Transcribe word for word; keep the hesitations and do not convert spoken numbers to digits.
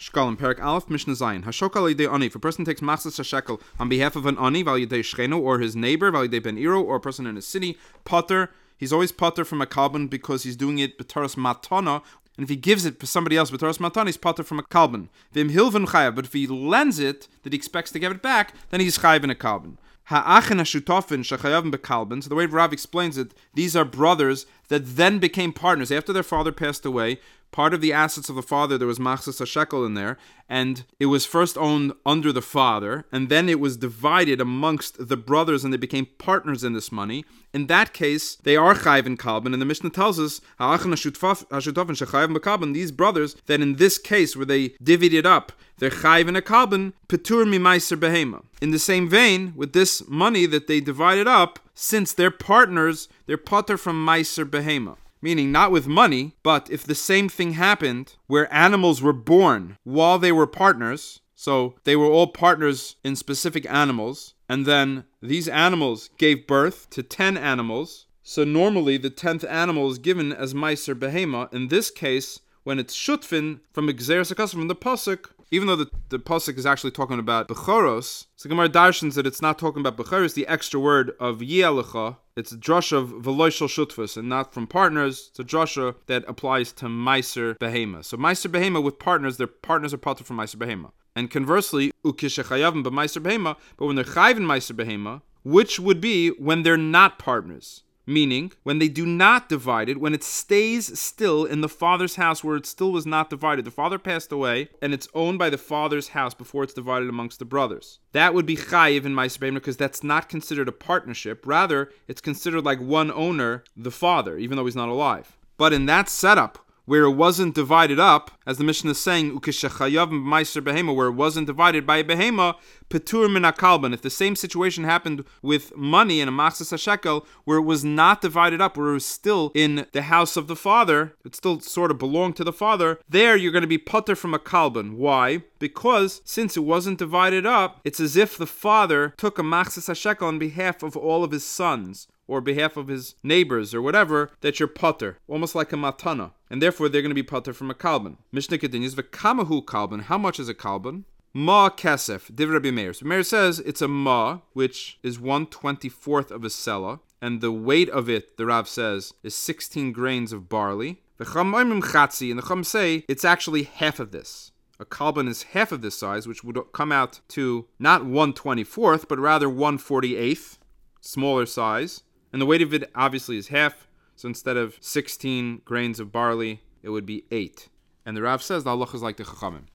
Shkalim, Perak Aleph, Mishnah Zayin. Hashokal Yidei Ani. If a person takes Machzas HaShekel on behalf of an Ani, Val Yidei Shchenu, or his neighbor, Val Yidei Ben Iro, or a person in a city, Potter, he's always Potter from a Kalban because he's doing it B'taras Matana. And if he gives it to somebody else, B'taras Matana, he's Potter from a Kalban. Vim Hilvan Chayav. But if he lends it, that he expects to give it back, then he's Chayav in a Kalban. Ha'achin ha'shutofin shechayavim bekalbin. So the way Rav explains it, these are brothers that then became partners after their father passed away. Part of the assets of the father, there was machzas hashekel in there, and it was first owned under the father, and then it was divided amongst the brothers, and they became partners in this money. In that case, they are chayiv in kalbin, and the Mishnah tells us ha'achin ha'shutofin shechayavim bekalbin. These brothers, that in this case where they divvied it up, they're chayiv in a kalbin, petur mimaiser behema. In the same vein, with this money that they divided up, since they're partners, they're pater from maiser behema. Meaning not with money, but if the same thing happened where animals were born while they were partners, so they were all partners in specific animals, and then these animals gave birth to ten animals, so normally the tenth animal is given as maiser behema. In this case, when it's shutfin from Gzeres HaKosov, from the Pasuk, even though the, the Pasuk is actually talking about Bechoros, so Gemara darshans that it's not talking about Bechoros, the extra word of Yielecha, it's a drasha of Veloishal Shutfus, and not from partners. It's a drasha that applies to Meiser Behema. So Meiser Behema with partners, their partners are part from Meiser Behema. And conversely, Ukishechayavim b'Meiser Behema, but when they're Chayiv in Meiser Behema, which would be when they're not partners. Meaning, when they do not divide it, when it stays still in the father's house where it still was not divided. The father passed away, and it's owned by the father's house before it's divided amongst the brothers. That would be chayiv in Meiser Behema because that's not considered a partnership. Rather, it's considered like one owner, the father, even though he's not alive. But in that setup, where it wasn't divided up, as the Mishnah is saying, Ukishachayavim b'Meiser Behema, where it wasn't divided by a behema, petur min hakalban. If the same situation happened with money in a machzas hashekel, where it was not divided up, where it was still in the house of the father, it still sort of belonged to the father, there you're going to be putter from a kalban. Why? Because since it wasn't divided up, it's as if the father took a machzas hashekel on behalf of all of his sons, or behalf of his neighbors, or whatever, that you're putter, almost like a matana. And therefore, they're going to be putter from a kalban. Mishnah continues, v'kamahu kalban, how much is a kalban? Ma kesef, div Rabbi Meir. So Meir says it's a ma, which is one twenty-fourth of a sela, and the weight of it, the Rav says, is sixteen grains of barley. V'cham chatzi, and the Chum say it's actually half of this. A kalban is half of this size, which would come out to not one twenty-fourth, but rather one forty-eighth, smaller size. And the weight of it obviously is half, so instead of sixteen grains of barley, it would be eight. And the Rav says the halacha is like the Chachamim.